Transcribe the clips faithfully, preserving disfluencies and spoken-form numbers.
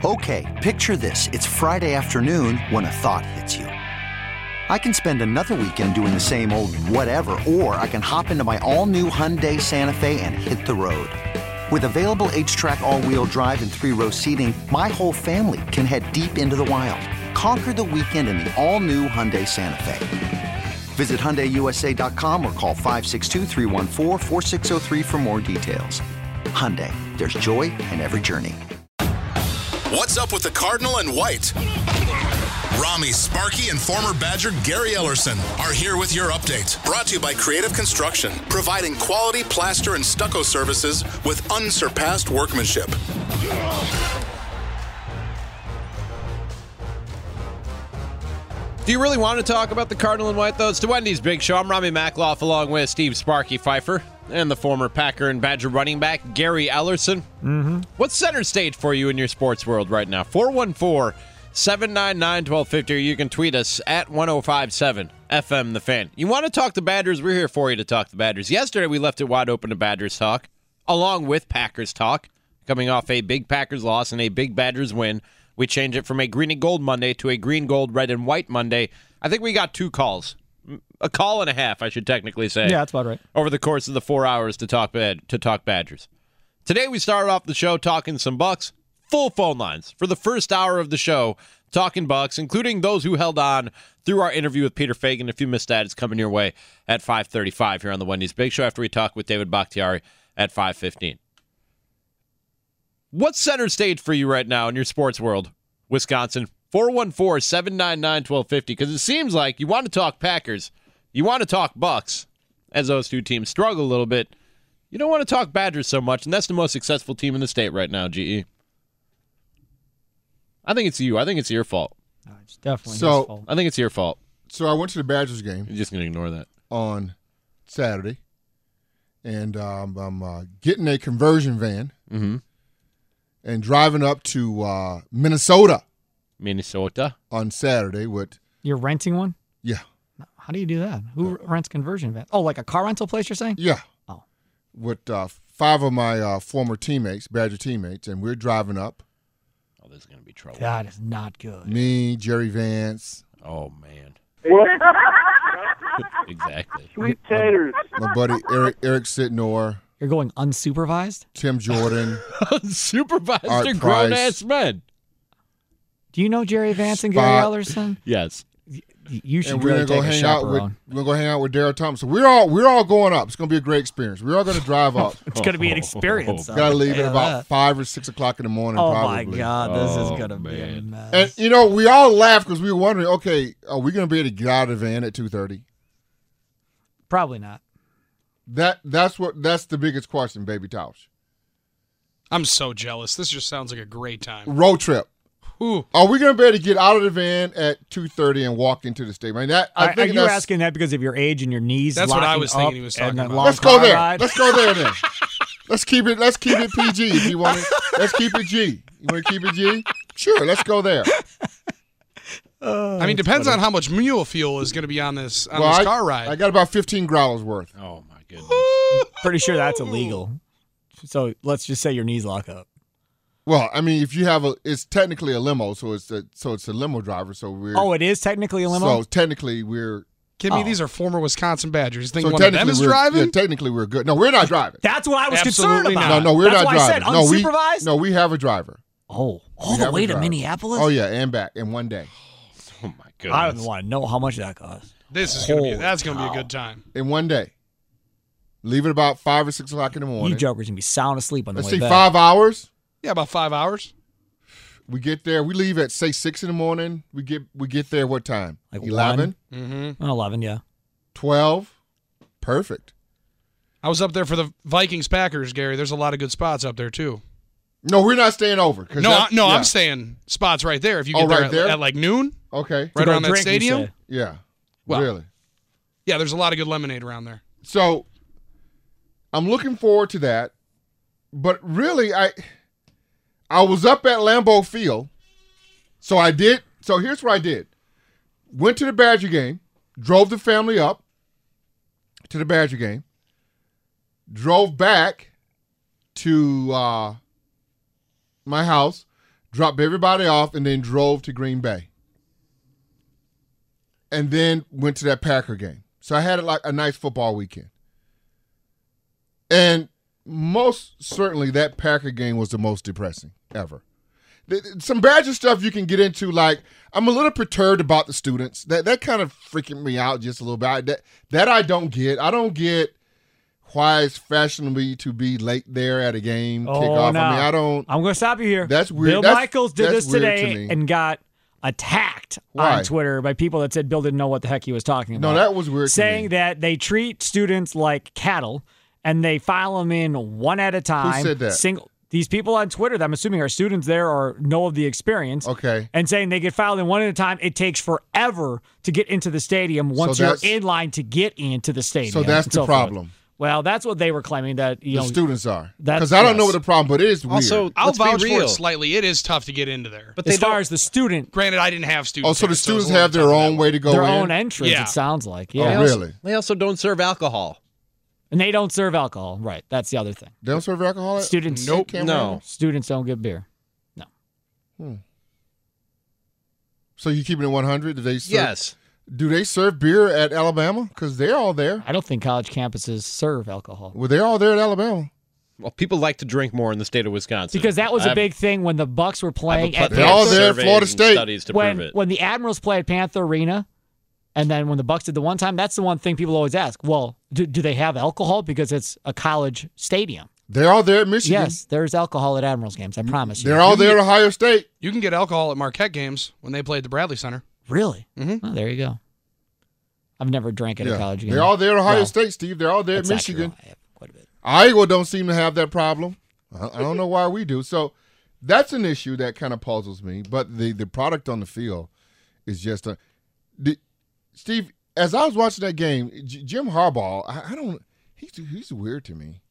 Okay, picture this. It's Friday afternoon when a thought hits you. I can spend another weekend doing the same old whatever, or I can hop into my all-new Hyundai Santa Fe and hit the road. With available H-Track all-wheel drive and three-row seating, my whole family can head deep into the wild. Conquer the weekend in the all-new Hyundai Santa Fe. Visit Hyundai U S A dot com or call five six two, three one four, four six zero three for more details. Hyundai, there's joy in every journey. What's up with the Cardinal and White? Rami, Sparky, and former Badger Gary Ellerson are here with your update. Brought to you by Creative Construction, providing quality plaster and stucco services with unsurpassed workmanship. Do you really want to talk about the Cardinal and White, though? It's the Wendy's Big Show. I'm Rami Makloff, along with Steve Sparky Pfeiffer and the former Packer and Badger running back, Gary Ellerson. Mm-hmm. What's center stage for you in your sports world right now? four one four, seven nine nine, one two five zero, or you can tweet us at one oh five seven F M The Fan. You want to talk the Badgers? We're here for you to talk the Badgers. Yesterday, we left it wide open to Badgers talk, along with Packers talk, coming off a big Packers loss and a big Badgers win. We changed it from a green and gold Monday to a green, gold, red, and white Monday. I think we got two calls. A call and a half, I should technically say. Yeah, that's about right. Over the course of the four hours to talk bad, to talk Badgers. Today we started off the show talking some Bucks. Full phone lines for the first hour of the show, talking Bucks, including those who held on through our interview with Peter Fagan. If you missed that, it's coming your way at five thirty-five here on the Wendy's Big Show after we talk with David Bakhtiari at five fifteen. What's center stage for you right now in your sports world, Wisconsin? four one four, seven nine nine, one two five zero, because it seems like you want to talk Packers, you want to talk Bucks, as those two teams struggle a little bit. You don't want to talk Badgers so much, and that's the most successful team in the state right now, G E. I think it's you. I think it's your fault. No, it's definitely So- his fault. I think it's your fault. So I went to the Badgers game You're just going to ignore that. on Saturday, and um, I'm uh, getting a conversion van Mm-hmm. and driving up to uh, Minnesota Minnesota. on Saturday with, You're renting one? yeah, How do you do that? Who rents conversion van? Oh, like a car rental place, you're saying? yeah, Oh. with uh, five of my uh, former teammates, Badger teammates, and we're driving up. Oh, this is going to be trouble. That is not good. Me, Jerry Vance, Oh, man. Exactly. Sweet taters. my buddy Eric Eric Sitnor, You're going unsupervised? Tim Jordan. Supervised Art are Price. grown-ass men. Do you know Jerry Vance and Gary Spot. Ellerson? Yes. Y- You should and we're really gonna go take a hang out with chaperone. we're gonna go hang out with Daryl Thompson. We're all we're all going up. It's gonna be a great experience. We're all gonna drive up. It's going to be an experience. Oh, son. Gotta leave Yeah, at about that. five or six o'clock in the morning. Oh, probably. my God. This Oh, is going to be a man. mess. And you know, we all laughed because we were wondering, okay, are we gonna be able to get out of the van at two thirty? Probably not. That that's what that's the biggest question, baby Tausch. I'm so jealous. This just sounds like a great time. Road trip. Ooh. Are we gonna be able to get out of the van at two thirty and walk into the stadium? I mean, that I Are, are think you that's, asking that because of your age and your knees? That's what I locking was thinking up he was and talking a about. long Let's go car there. ride? Let's go there then. Let's keep it. Let's keep it P G if you want it. Let's keep it G. You want to keep it G? Sure. Let's go there. I mean, depends on how much mule fuel is going to be on this on Well, this I, car ride. I got about fifteen growlers worth. Oh, my goodness. Pretty sure that's illegal. So let's just say your knees lock up. Well, I mean, if you have a, it's technically a limo, so it's a, so it's a limo driver. So we're Oh, it is technically a limo? So technically we're Give me Oh. these are former Wisconsin Badgers. You think so one of them technically is we're driving? yeah, technically we're good. No, we're not driving. That's what I was concerned Absolutely about. not. No, no, we're That's not why driving. I said no, we unsupervised? no, we have a driver. Oh, all We the have a way to driver. Minneapolis? Oh yeah, and back in one day. Oh, my I goodness. don't want to know how much that costs. This is going to be Holy that's going to be a cow. good time. In one day. Leave it about five or six o'clock in the morning. You jokers going to be sound asleep on the Let's way see, back. five hours. Yeah, about five hours. We get there. We leave at say six in the morning. We get we get there what time? Like eleven, Mm-hmm. eleven, yeah. twelve. Perfect. I was up there for the Vikings Packers, Gary. There's a lot of good spots up there too. No, we're not staying over. 'cause No, that- I, no, yeah. I'm saying spots right there. If you Oh, get there, right at, there? at like noon, Okay. right go around that drink, you stadium. say. Yeah. Well- really. Yeah, there's a lot of good lemonade around there. So I'm looking forward to that. But really, I I was up at Lambeau Field. So I did. So here's what I did. Went to the Badger game. Drove the family up to the Badger game. Drove back to uh, my house. dropped everybody off, and then drove to Green Bay. And then went to that Packer game. So I had like a nice football weekend. And most certainly that Packer game was the most depressing ever. Some Badger stuff you can get into, like I'm a little perturbed about the students. That that kind of freaking me out just a little bit. That that I don't get. I don't get why it's fashionable to be late there at a game Oh, kickoff. no. I mean, I don't. I'm going to stop you here. That's weird. Bill That's- Michaels did that's this weird to today me. and got attacked Why? on Twitter by people that said Bill didn't know what the heck he was talking about. No, that was weird to Saying me. that they treat students like cattle and they file them in one at a time. said that? Single. These people on Twitter that I'm assuming are students there or know of the experience. Okay. And saying they get filed in one at a time. It takes forever to get into the stadium once you're that's- in line to get into the stadium. So that's and the so forth. problem. Well, that's what they were claiming that, you The know, students are. that's- Because I don't know yes. what the problem, but it is weird. Also, I'll let's be vouch for real. it slightly. It is tough to get into there. But as they far don't- as the student, Granted, I didn't have students. oh, so the tickets, it's students a little have their tough own that way to go their in? own entrance, Yeah. it sounds like. Oh, Yeah. They also- really? They also don't serve alcohol. And they don't serve alcohol. Right. That's the other thing. They don't serve alcohol? at- Students, at Cameron? No. students don't get beer. So you keeping it one hundred? Do they serve, Yes. Do they serve beer at Alabama? Because they're all there. I don't think college campuses serve alcohol. Well, they're all there at Alabama. Well, people like to drink more in the state of Wisconsin. Because that was a I've- big thing when the Bucks were I've playing a at plethora They're of all Panther. there at surveys Florida and State. Studies to when prove it. when the Admirals play at Panther Arena, and then when the Bucks did the one time, that's the one thing people always ask. Well, do, do they have alcohol because it's a college stadium? They're all there at Michigan. Yes, there's alcohol at Admirals games. I promise you. They're all there at Ohio State. You can get alcohol at Marquette games when they play at the Bradley Center. Really? Mhm. Oh, there you go. I've never drank at a Yeah. college game. They're all there at Ohio Well, State, Steve. They're all there at that's not true. Michigan. I have quite a bit. Iowa don't seem to have that problem. I I don't know why we do. So that's an issue that kind of puzzles me. But the, the product on the field is just a. The, Steve, as I was watching that game, J- Jim Harbaugh, I, I don't. He's he's weird to me.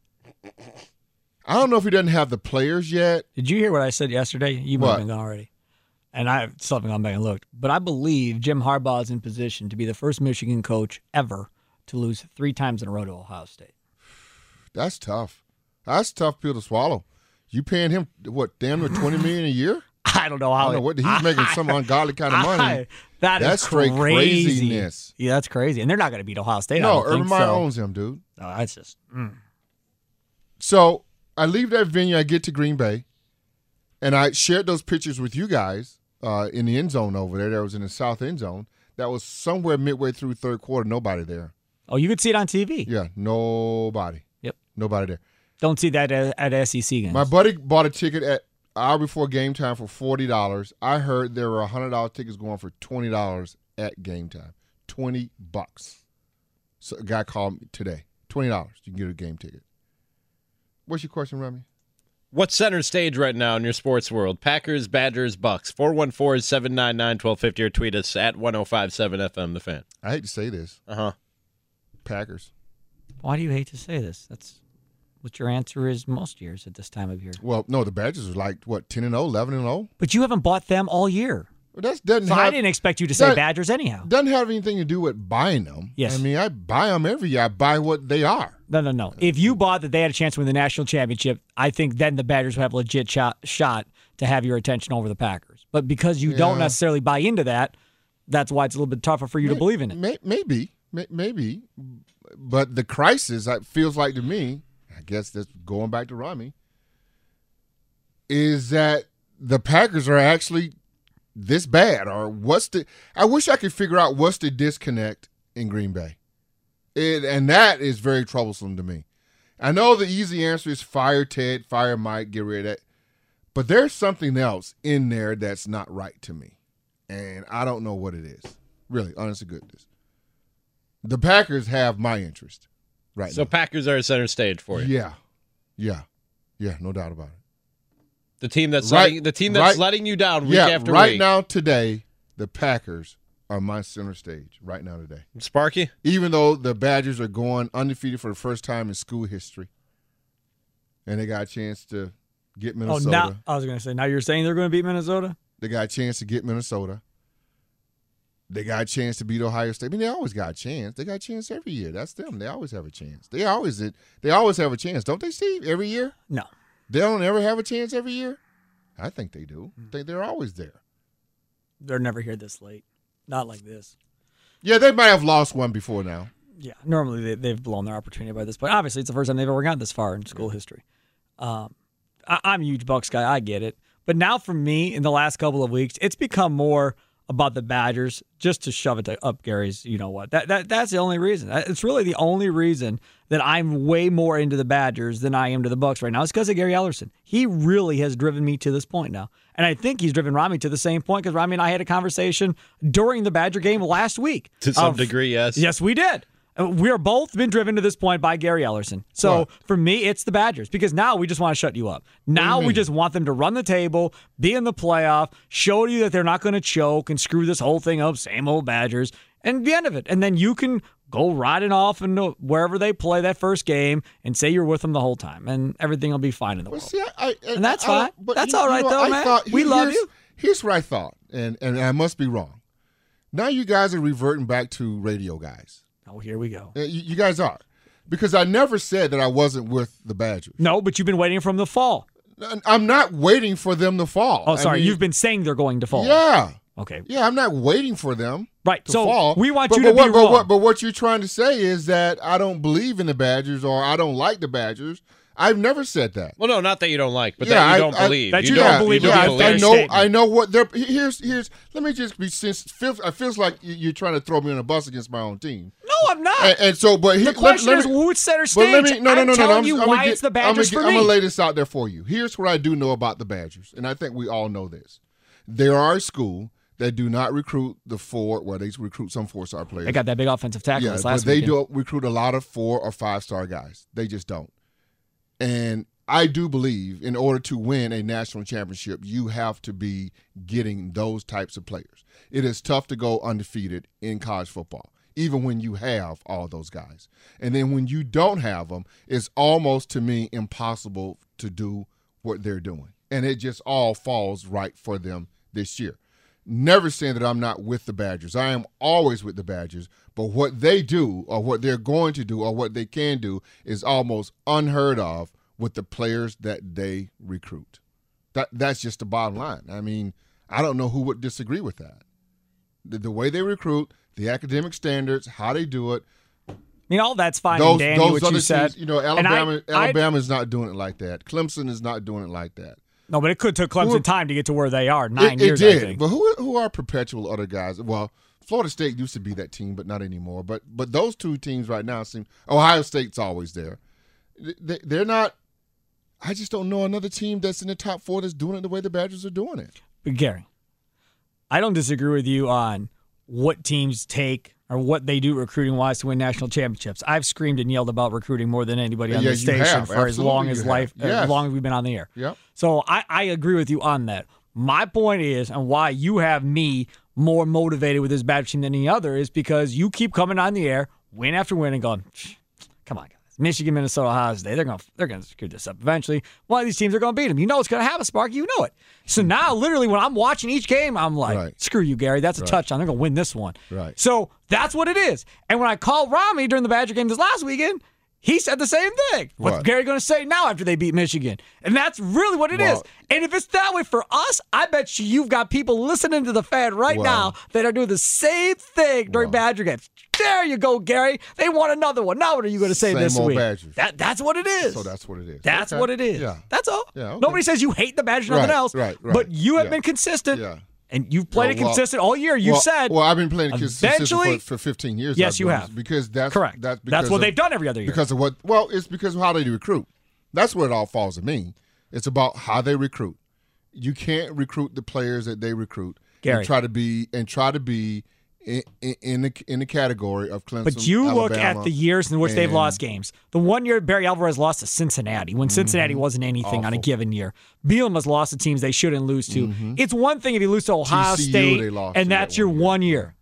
I don't know if he doesn't have the players yet. Did you hear what I said yesterday? You might What? have been gone already. And I still haven't gone back and looked. But I believe Jim Harbaugh is in position to be the first Michigan coach ever to lose three times in a row to Ohio State. That's tough. That's a tough pill to swallow. You paying him what, damn near twenty million a year? I don't know I how don't know what he's making some ungodly kind of money. I, that is That's straight crazy. craziness. Yeah, that's crazy. And they're not going to beat Ohio State. I No, don't Urban think Meyer so. owns him, dude. No, that's just. Mm. So I leave that venue. I get to Green Bay, and I shared those pictures with you guys uh, in the end zone over there. That was in the south end zone. That was somewhere midway through third quarter. Nobody there. Oh, you could see it on T V. Yeah, nobody. Yep. Nobody there. Don't see that at, at S E C games. My buddy bought a ticket at an hour before game time for forty dollars. I heard there were one hundred dollars tickets going for twenty dollars at game time. twenty bucks. So a guy called me today. twenty dollars. You can get a game ticket. What's your question, Remy? What's center stage right now in your sports world? Packers, Badgers, Bucks. four one four, seven nine nine, one two five zero or tweet us at one oh five seven F M The Fan. I hate to say this. Uh-huh. Packers. Why do you hate to say this? That's what your answer is most years at this time of year. Well, no, the Badgers are like, what, ten and oh, eleven and oh? But you haven't bought them all year. Well, that doesn't So have, I didn't expect you to say that- Badgers anyhow. doesn't have anything to do with buying them. Yes. I mean, I buy them every year. I buy what they are. No, no, no. If you bought that they had a chance to win the national championship, I think then the Badgers would have a legit shot, shot to have your attention over the Packers. But because you don't Yeah. necessarily buy into that, that's why it's a little bit tougher for you to May- believe in it. May, maybe, may, maybe. But the crisis, it feels like to me, I guess that's going back to Rami, is that the Packers are actually this bad. Or what's the – I wish I could figure out what's the disconnect in Green Bay. It, and that is very troublesome to me. I know the easy answer is fire Ted, fire Mike, get rid of that. But there's something else in there that's not right to me. And I don't know what it is. Really, honest to goodness. The Packers have my interest right So now. Packers are center stage for you. Yeah. Yeah. Yeah, no doubt about it. The team that's Right- letting the team that's right- letting you down week yeah, after right week. now, today, the Packers are my center stage right now today. Sparky? Even though the Badgers are going undefeated for the first time in school history. And they got a chance to get Oh, Minnesota. now I was going to say, now you're saying they're going to beat Minnesota? They got a chance to get Minnesota. They got a chance to beat Ohio State. I mean, they always got a chance. They got a chance every year. That's them. They always have a chance. They always they always have a chance, don't they, Steve? Every year? No. They don't ever have a chance every year? I think they do. I think they're always there. They're never here this late. Not like this. Yeah, they might have lost one before now. Yeah, normally they, they've blown their opportunity by this point. Obviously, it's the first time they've ever gotten this far in school history. Um, I, I'm a huge Bucs guy. I get it. But now for me, in the last couple of weeks, it's become more about the Badgers just to shove it to, up Gary's, you know what. That that That's the only reason. It's really the only reason that I'm way more into the Badgers than I am to the Bucs right now. It's because of Gary Ellerson. He really has driven me to this point now. And I think he's driven Rami to the same point because Rami and I had a conversation during the Badger game last week. To some of, degree, yes. Yes, we did. We're both been driven to this point by Gary Ellerson. So What? for me, it's the Badgers because now we just want to shut you up. Now you we mean? just want them to run the table, be in the playoff, show you that they're not going to choke and screw this whole thing up, same old Badgers, and the end of it. And then you can go riding off into wherever they play that first game and say you're with them the whole time, and everything will be fine in the Well, world. see, I, I, And that's I don't- fine. but That's you- all you right, know, though, I man. thought- We love here's- you. Here's what I thought, and, and I must be wrong. Now you guys are reverting back to radio guys. Oh, here we go. Uh, You, you guys are. Because I never said that I wasn't with the Badgers. No, but you've been waiting for them to fall. I'm not waiting for them to fall. Oh, sorry. I mean, You've been saying they're going to fall. Yeah. Okay. Yeah, I'm not waiting for them Right. to So fall. we want but, you but to what, be but wrong. What, but what you're trying to say is that I don't believe in the Badgers or I don't like the Badgers. I've never said that. Well, no, not that you don't like, but Yeah, that you I- don't I- believe. that you don't, don't believe you in yeah, don't the I, I believe. fair know. statement. I know what they're. Here's here's. Let me just be. Since feels, it feels like you- you're trying to throw me on a bus against my own team. No, I'm not. And, and so, but the here, question let, let is, me, who's center but stage? let me. No, no, I'm no, no. telling I'm, you I'm why gonna get, it's the Badgers I'm gonna, for I'm me. gonna lay this out there for you. Here's what I do know about the Badgers, and I think we all know this. They are a school that do not recruit the four. Well, they recruit some four-star players. They got that big offensive tackle Yeah, this but last they weekend. don't recruit a lot of four or five-star guys. They just don't. And I do believe in order to win a national championship, you have to be getting those types of players. It is tough to go undefeated in college football, even when you have all those guys. And then when you don't have them, it's almost, to me, impossible to do what they're doing. And it just all falls right for them this year. Never saying that I'm not with the Badgers. I am always with the Badgers. But what they do or what they're going to do or what they can do is almost unheard of with the players that they recruit. That That's just the bottom line. I mean, I don't know who would disagree with that. The, the way they recruit, the academic standards, how they do it. I mean, all that's fine Those, and dandy, those what other you said. teams, you know, And I- Alabama, I- Alabama's not doing it like that. Clemson is not doing it like that. No, but it could took Clemson Who- time to get to where they are. Nine it, years, it did. I think. But who who are perpetual other guys? Well, Florida State used to be that team, but not anymore. But but those two teams right now seem. Ohio State's always there. They, they're not. I just don't know another team that's in the top four that's doing it the way the Badgers are doing it. But Gary, I don't disagree with you on what teams take or what they do recruiting-wise to win national championships. I've screamed and yelled about recruiting more than anybody on Yeah, this you station have. for as long Absolutely as you have. life, Yes. as long as we've been on the air. Yep. So I, I agree with you on that. My point is, and why you have me more motivated with this Badger team than any other, is because you keep coming on the air, win after win, and going, come on, guys. Michigan, Minnesota, Ohio State, they're going they're going to screw this up eventually. One of these teams are going to beat them. You know it's going to happen, Sparky. You know it. So now, literally, when I'm watching each game, I'm like, Right. screw you, Gary. That's a touchdown. They're going to win this one. Right. So that's what it is. And when I called Rami during the Badger game this last weekend, he said the same thing. What's What? Gary going to say now after they beat Michigan? And that's really what it is. Well- And if it's that way for us, I bet you you've got people listening to the fan right Well- now that are doing the same thing during Well- Badger games. There you go, Gary. They want another one. Now what are you going to say Same this old week? Badgers. That that's what it is. So that's what it is. That's Okay. what it is. Yeah. That's all. Yeah, okay. Nobody says you hate the Badgers, nothing Right, else. right, right. But you have Yeah. been consistent. Yeah. And you've played Well, it well- consistent all year. You well, said Well, I've been playing consistent eventually- for, for fifteen years. Yes, I've you been- have. Because that's correct. That's, That's because what of- they've done every other year. Because of what? Well, it's because of how they recruit. That's where it all falls to me. It's about how they recruit. You can't recruit the players that they recruit Gary. and try to be and try to be in, in, in the in the category of Clemson. But you look Alabama, at the years in which they've and- lost games. The one year Barry Alvarez lost to Cincinnati when Cincinnati wasn't anything on a Awful. given year. Bielema has lost to teams they shouldn't lose to. It's one thing if you lose to Ohio T C U State they lost and to that's that your one year. one year.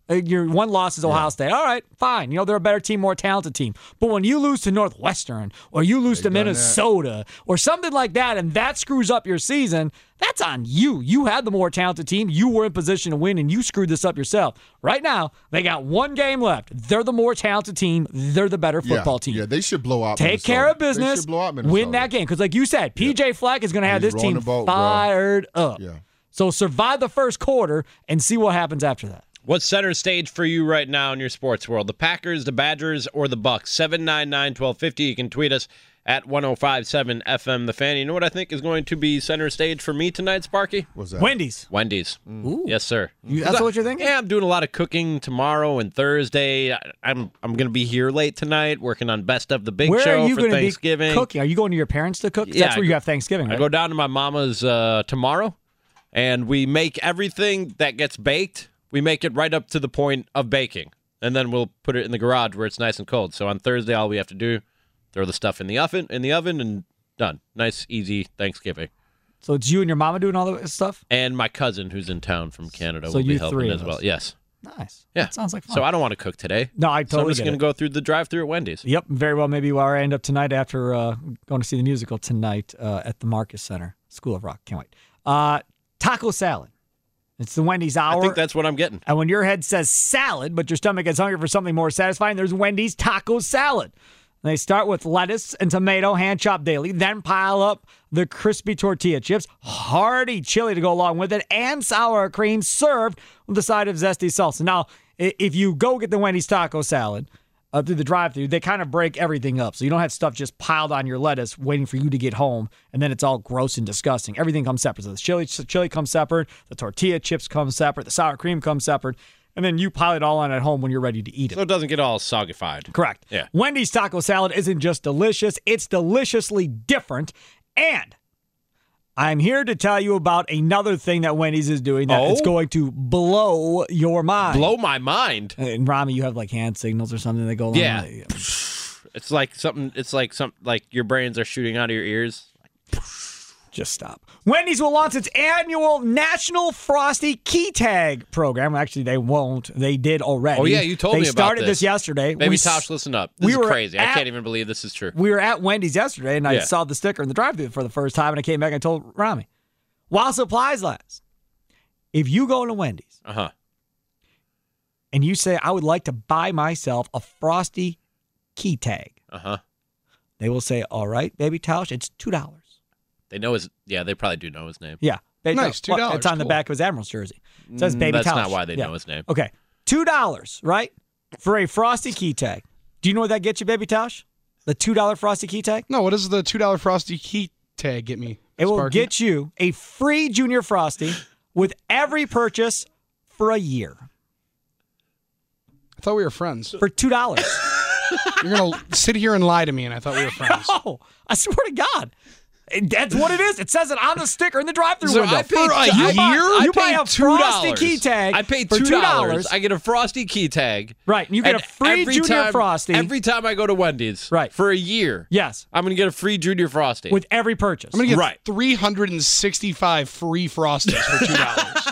Uh, Your one loss is Ohio State. All right, fine. You know, they're a better team, more talented team. But when you lose to Northwestern or you lose to Minnesota or something like that, and that screws up your season, that's on you. You had the more talented team. You were in position to win, and you screwed this up yourself. Right now, they got one game left. They're the more talented team. They're the better football yeah, team. Yeah, they should blow out Take Minnesota. care of They business, should blow out Minnesota. win that game. Because like you said, P J Fleck is going to have He's this team rolling the boat, bro. fired up. Yeah. So survive the first quarter and see what happens after that. What's center stage for you right now in your sports world? The Packers, the Badgers, or the Bucks? seven nine nine, one two five zero. You can tweet us at one oh five seven F M The Fan. You know what I think is going to be center stage for me tonight, Sparky? What's that? Wendy's. Wendy's. Ooh. Yes, sir. You, that's what you're thinking? Yeah, I'm doing a lot of cooking tomorrow and Thursday. I- I'm I'm going to be here late tonight working on Best of the Big Where Show are you for going to be Thanksgiving. cooking? Are you going to your parents to cook? 'Cause Yeah, that's where I you go- have Thanksgiving, right? I go down to my mama's uh, tomorrow, and we make everything that gets baked. We make it right up to the point of baking, and then we'll put it in the garage where it's nice and cold. So on Thursday, all we have to do, throw the stuff in the oven, in the oven, and done. Nice, easy Thanksgiving. So it's you and your mama doing all the stuff? And my cousin, who's in town from Canada, So will be you helping three as of well. us. Yes. Nice. Yeah. That sounds like fun. So I don't want to cook today. No, I So I'm totally just get going to it. go through the drive-through at Wendy's. Yep, very well. Maybe where I end up tonight after uh, going to see the musical tonight uh, at the Marcus Center, School of Rock. Can't wait. Uh, taco salad. It's the Wendy's hour. I think that's what I'm getting. And when your head says salad, but your stomach gets hungry for something more satisfying, there's Wendy's taco salad. They start with lettuce and tomato, hand chopped daily, then pile up the crispy tortilla chips, hearty chili to go along with it, and sour cream served with a side of zesty salsa. Now, i- if you go get the Wendy's taco salad uh, through the drive-thru, they kind of break everything up. So you don't have stuff just piled on your lettuce waiting for you to get home, and then it's all gross and disgusting. Everything comes separate. So the chili, chili comes separate, the tortilla chips come separate, the sour cream comes separate, and then you pile it all on at home when you're ready to eat it. So it doesn't get all soggified. Correct. Yeah. Wendy's taco salad isn't just delicious, it's deliciously different. And I'm here to tell you about another thing that Wendy's is doing that Oh? it's going to blow your mind. Blow my mind. And Rami, you have like hand signals or something that go along Yeah. with it. It's like something. It's like some. Like your brains are shooting out of your ears. Just stop. Wendy's will launch its annual National Frosty Key Tag program. Actually, they won't. They did already. Oh yeah, you told they me about started this. this yesterday. Baby We s- Tosh, listen up. This we is were crazy. I at- can't even believe this is true. We were at Wendy's yesterday, and I Yeah. saw the sticker in the drive-thru for the first time, and I came back and told Rami, while supplies last, if you go to Wendy's Uh huh. and you say, I would like to buy myself a Frosty Key Tag, Uh huh. they will say, all right, Baby Tosh, it's two dollars. They know his. Yeah, they probably do know his name. Yeah. Baby Nice, Tosh. Well, two dollars, It's on the cool. back of his Admiral's jersey. It says Mm, Baby that's Tosh. not why they Yeah. know his name. Okay. two dollars, right? For a Frosty Key Tag. Do you know what that gets you, Baby Tosh? The two dollar Frosty Key Tag? No, what does the two dollar Frosty Key Tag get me? It will Sparky? get you a free Junior Frosty with every purchase for a year. I thought we were friends. For two dollars. You're going to sit here and lie to me, and I thought we were friends. Oh, I swear to God. And that's what it is. It says it on the sticker in the drive-thru So window. I paid, For a I, year, I you buy paid a two Frosty dollars. Key Tag I paid for two two dollars. dollars. I get a Frosty Key Tag. Right, and you get And a free every Junior time- Frosty. every time I go to Wendy's. Right. For a year. Yes, I'm gonna get a free Junior Frosty. with every purchase. I'm going to get Right. three hundred sixty-five free Frosties for two dollars.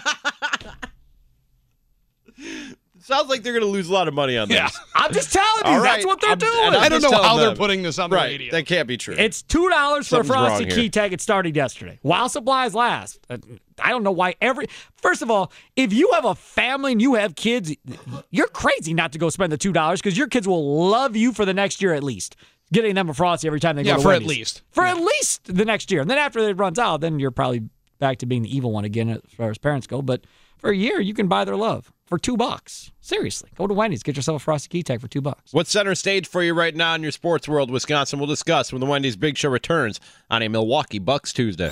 Sounds like they're gonna lose a lot of money on this. Yeah. I'm just telling you, All that's right. what they're I'm- doing. and I'm I don't just know how telling they're them. putting this on the Right. radio. That can't be true. It's two dollars for a Something's Frosty wrong Key here. Tag. It started yesterday. While supplies last. Uh, I don't know why every. First of all, if you have a family and you have kids, you're crazy not to go spend the two dollars because your kids will love you for the next year at least. Getting them a Frosty every time they Yeah, go to for at Wendy's. least. For at least the next year. And then after it runs out, then you're probably back to being the evil one again as far as parents go. But for a year, you can buy their love for two bucks. Seriously. Go to Wendy's. Get yourself a Frosty Key Tag for two bucks. What's center stage for you right now in your sports world, Wisconsin? We'll discuss when the Wendy's Big Show returns on a Milwaukee Bucks Tuesday.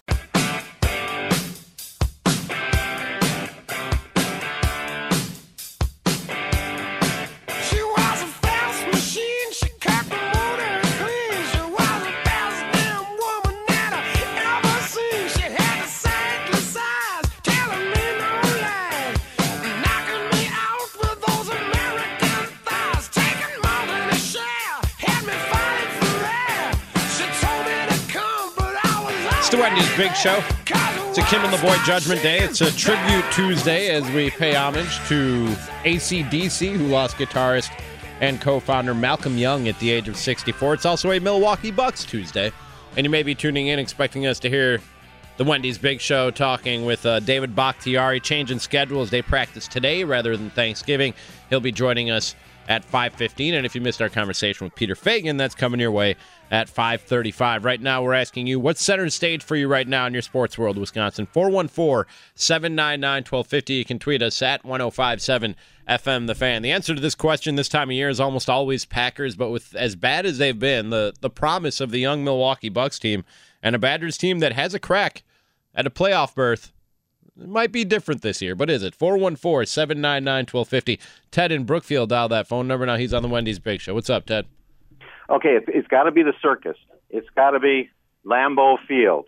She was a fast machine, she cut the motor clean. She was the best damn woman that I ever seen. She had the sightless eyes, telling me no lies, knocking me out with those American thighs, taking more than a share, had me fighting for air. She told me to come, but I was It's the Wendy's Big Show. Cause It's a Kim and the Boy Judgment Day. It's a Tribute Tuesday as we pay homage to A C D C, who lost guitarist and co-founder Malcolm Young at the age of sixty-four. It's also a Milwaukee Bucks Tuesday, and you may be tuning in expecting us to hear the Wendy's Big Show talking with uh, David Bakhtiari, changing schedule as they practice today rather than Thanksgiving. He'll be joining us at five fifteen, and if you missed our conversation with Peter Fagan, that's coming your way at five thirty-five. Right now, we're asking you, what's center stage for you right now in your sports world, Wisconsin? four one four, seven nine nine, one two five zero. You can tweet us at ten fifty-seven F M The Fan. The answer to this question this time of year is almost always Packers, but with as bad as they've been, the, the promise of the young Milwaukee Bucks team and a Badgers team that has a crack at a playoff berth, it might be different this year, but is it? four one four, seven nine nine, one two five zero. Ted in Brookfield dialed that phone number. Now he's on the Wendy's Big Show. What's up, Ted? Okay, it's, it's got to be the circus. It's got to be Lambeau Field.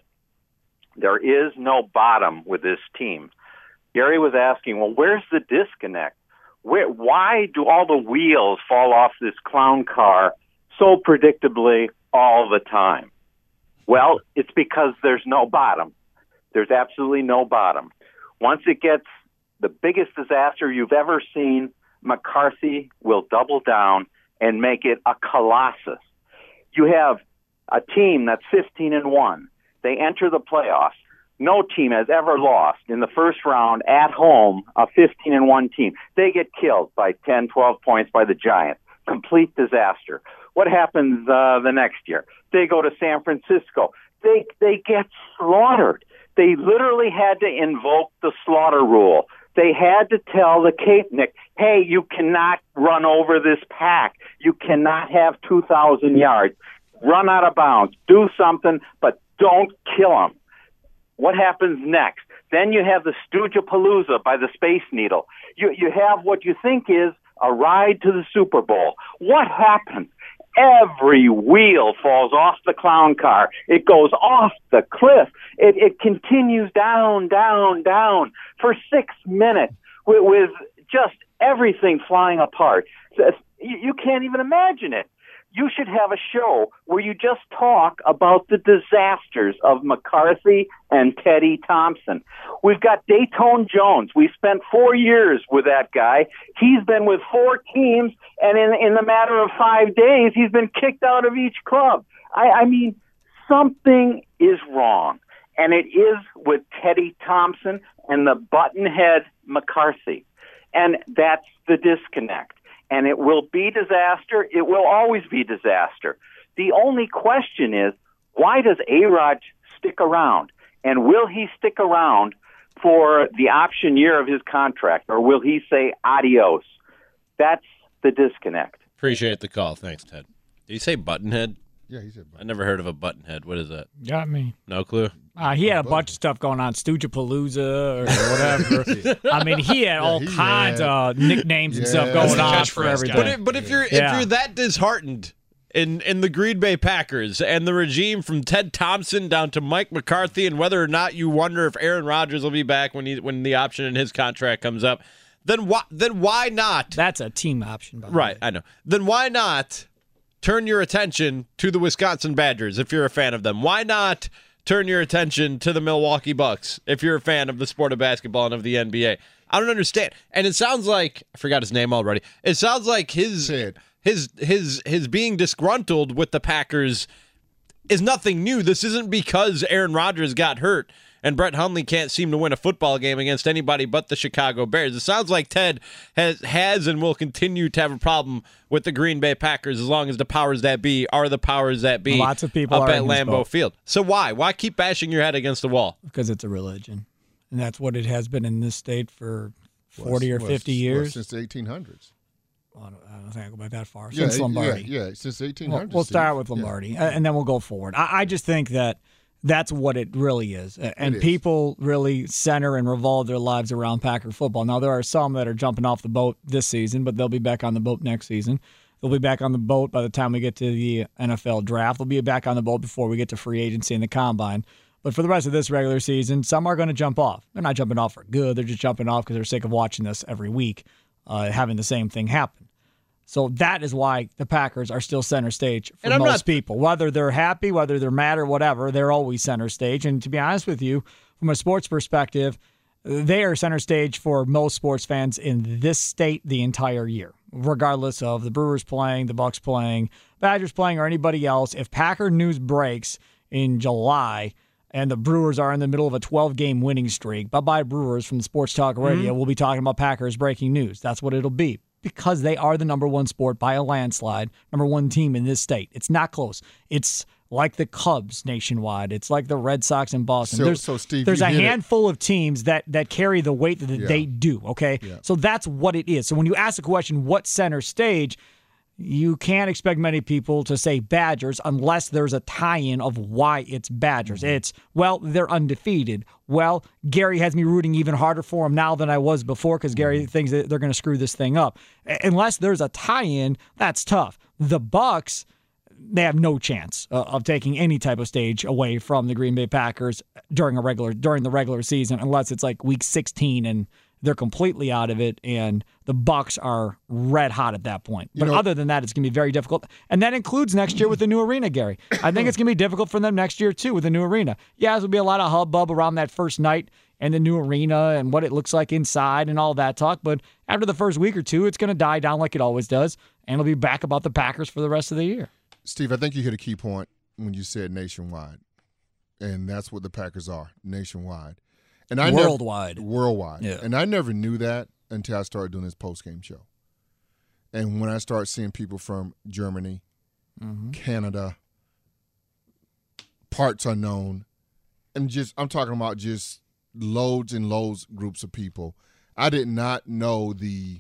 There is no bottom with this team. Gary was asking, well, where's the disconnect? Where, why do all the wheels fall off this clown car so predictably all the time? Well, it's because there's no bottom. There's absolutely no bottom. Once it gets the biggest disaster you've ever seen, McCarthy will double down and make it a colossus. You have a team that's fifteen and one. They enter the playoffs. No team has ever lost in the first round at home, a fifteen and one team. They get killed by ten, twelve points by the Giants. Complete disaster. What happens uh, the next year? They go to San Francisco. They they get slaughtered. They literally had to invoke the slaughter rule. They had to tell the Kaepernick, hey, you cannot run over this pack. You cannot have two thousand yards. Run out of bounds. Do something, but don't kill them. What happens next? Then you have the Stooge-a-Palooza by the Space Needle. You, you have what you think is a ride to the Super Bowl. What happens? Every wheel falls off the clown car. It goes off the cliff. It, it continues down, down, down for six minutes with, with just everything flying apart. You, you can't even imagine it. You should have a show where you just talk about the disasters of McCarthy and Teddy Thompson. We've got Dayton Jones. We spent four years with that guy. He's been with four teams, and in, in the matter of five days, he's been kicked out of each club. I, I mean, something is wrong, and it is with Teddy Thompson and the buttonhead McCarthy, and that's the disconnect. And it will be disaster. It will always be disaster. The only question is, why does A-Rod stick around? And will he stick around for the option year of his contract, or will he say adios? That's the disconnect. Appreciate the call. Thanks, Ted. Did you say buttonhead? Yeah, he said. I never heard of a buttonhead. What is that? Got me. No clue? Uh, he had a bunch of stuff going on, Stooge-a-Palooza or whatever. I mean, he had all he kinds had- of nicknames and Yeah. stuff That's going the on catchphrase for guy. everything. But, if, but if you're if Yeah. you're that disheartened in in the Green Bay Packers and the regime from Ted Thompson down to Mike McCarthy, and whether or not you wonder if Aaron Rodgers will be back when he when the option in his contract comes up, then why then why not? That's a team option, by the Right, way. I know. Then why not turn your attention to the Wisconsin Badgers if you're a fan of them? Why not turn your attention to the Milwaukee Bucks if you're a fan of the sport of basketball and of the N B A? I don't understand. And it sounds like I forgot his name already. It sounds like his Ted. his his his being disgruntled with the Packers is nothing new. This isn't because Aaron Rodgers got hurt and Brett Hundley can't seem to win a football game against anybody but the Chicago Bears. It sounds like Ted has has and will continue to have a problem with the Green Bay Packers as long as the powers that be are the powers that be. Lots of people up are at in his Lambeau boat. Field. So why? Why keep bashing your head against the wall? Because it's a religion. And that's what it has been in this state for forty or Well, fifty well, years. since the eighteen hundreds. Well, I don't, I don't think I go back that far. Yeah, Since Lombardi. Yeah, yeah, since eighteen We'll, hundreds. we'll start Steve. with Yeah. Lombardi, uh, and then we'll go forward. I, I just think that that's what it really is. Uh, And is. people really center and revolve their lives around Packer football. Now, there are some that are jumping off the boat this season, but they'll be back on the boat next season. They'll be back on the boat by the time we get to the N F L draft. They'll be back on the boat before we get to free agency and the combine. But for the rest of this regular season, some are going to jump off. They're not jumping off for good. They're just jumping off because they're sick of watching this every week, uh, having the same thing happen. So that is why the Packers are still center stage for And I'm most not- people. Whether they're happy, whether they're mad or whatever, they're always center stage. And to be honest with you, from a sports perspective, they are center stage for most sports fans in this state the entire year, regardless of the Brewers playing, the Bucks playing, Badgers playing, or anybody else. If Packer news breaks in July and the Brewers are in the middle of a twelve-game winning streak, bye-bye Brewers from the Sports Talk Radio, mm-hmm. we'll be talking about Packers breaking news. That's what it'll be, because they are the number one sport by a landslide, number one team in this state. It's not close. It's like the Cubs nationwide. It's like the Red Sox in Boston. So, there's so Steve, there's a hit handful it. of teams that that carry the weight that Yeah. they do, okay? Yeah. So that's what it is. So when you ask the question, what center stage, you can't expect many people to say Badgers unless there's a tie-in of why it's Badgers. Mm-hmm. It's, well, they're undefeated. Well, Gary has me rooting even harder for them now than I was before because Gary Mm-hmm. thinks that they're going to screw this thing up. A- Unless there's a tie-in, that's tough. The Bucks, they have no chance uh, of taking any type of stage away from the Green Bay Packers during a regular during the regular season, unless it's like week sixteen and they're completely out of it, and the Bucks are red hot at that point. But You know- other than that, it's going to be very difficult. And that includes next year with the new arena, Gary. I think it's going to be difficult for them next year, too, with the new arena. Yeah, there'll be a lot of hubbub around that first night and the new arena and what it looks like inside and all that talk. But after the first week or two, it's going to die down like it always does, and it'll be back about the Packers for the rest of the year. Steve, I think you hit a key point when you said nationwide, and that's what the Packers are, nationwide. And I Worldwide. Never, worldwide. Yeah. And I never knew that until I started doing this post-game show. And when I started seeing people from Germany, Mm-hmm. Canada, parts unknown, and just I'm talking about just loads and loads groups of people. I did not know the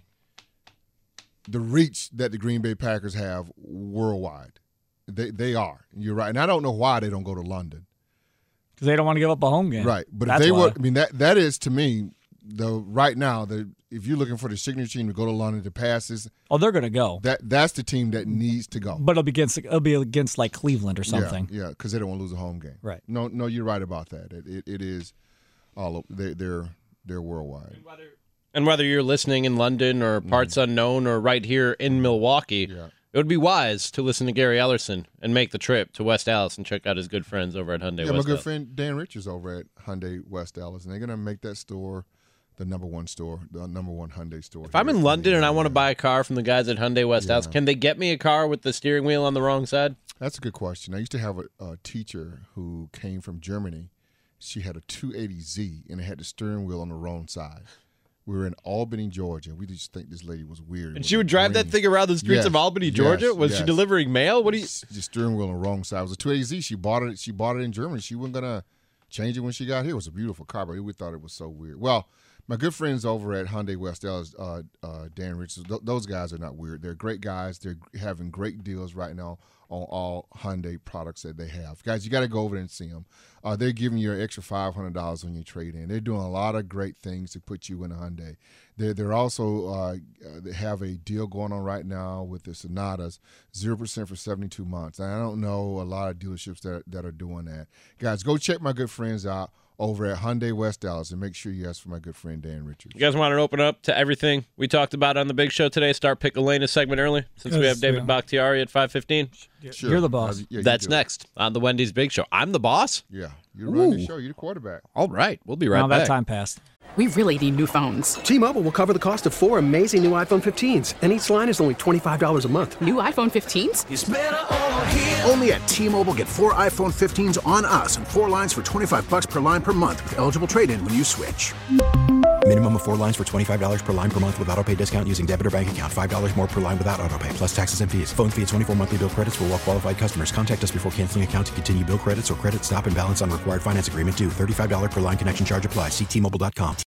the reach that the Green Bay Packers have worldwide. They they are. You're right. And I don't know why they don't go to London. Because they don't want to give up a home game. Right. But That's if they why. were, I mean, that that is to me, the right now, the if you're looking for the signature team to go to London to pass this, Oh, they're going to go. that that's the team that needs to go. But it'll be against it'll be against like Cleveland or something. Yeah, because they don't want to lose a home game. Right. No, no, you're right about that. It it, it is all over. They, they're they're worldwide. And whether you're listening in London or parts unknown or right here in Milwaukee, Yeah. it would be wise to listen to Gary Ellerson and make the trip to West Dallas and check out his good friends over at Hyundai Yeah, my West good Dallas. friend Dan Richards over at Hyundai West Dallas, and they're gonna make that store the number one store, the number one Hyundai store. If I'm in London and I want to buy a car from the guys at Hyundai West Dallas, can they get me a car with the steering wheel on the wrong side? That's a good question. I used to have a, a teacher who came from Germany. She had a two eighty Z, and it had the steering wheel on the wrong side. We were in Albany, Georgia. We just think this lady was weird. It And was she would a drive that green- thing around the streets Yes, of Albany, yes, Georgia? Was she yes. delivering mail? What do you... The steering wheel on the wrong side. It was a two eighty Z. She bought it. She bought it in Germany. She wasn't gonna change it when she got here. It was a beautiful car, but we thought it was so weird. Well, my good friends over at Hyundai West Dallas, uh, uh, Dan Richards, th- those guys are not weird. They're great guys. They're having great deals right now on all Hyundai products that they have. Guys, you got to go over there and see them. Uh, they're giving you an extra five hundred dollars on your trade-in. They're doing a lot of great things to put you in a Hyundai. They're, they're also uh, they have a deal going on right now with the Sonatas, zero percent for seventy-two months. And I don't know a lot of dealerships that, that are doing that. Guys, go check my good friends out over at Hyundai West Dallas, and make sure you ask for my good friend Dan Richards. You guys want to open up to everything we talked about on the big show today? Start Pick Elena segment early since we Yes, have David yeah. Bakhtiari at five fifteen. Sure. You're the boss. Uh, yeah, you That's do it. next on the Wendy's Big Show. I'm the boss? Yeah, you're running the Ooh. show. You're the quarterback. All right. We'll be right Now back. that time passed. We really need new phones. T-Mobile will cover the cost of four amazing new iPhone fifteens, and each line is only twenty-five dollars a month. New iPhone fifteens? Only at T-Mobile, get four iPhone fifteens on us and four lines for twenty-five bucks per line per month with eligible trade-in when you switch. Minimum of four lines for twenty-five dollars per line per month with autopay discount using debit or bank account. five dollars more per line without autopay, plus taxes and fees. Phone fee at twenty-four monthly bill credits for well-qualified customers. Contact us before canceling account to continue bill credits or credit stop and balance on required finance agreement due. thirty-five dollars per line connection charge applies. See T Mobile dot com.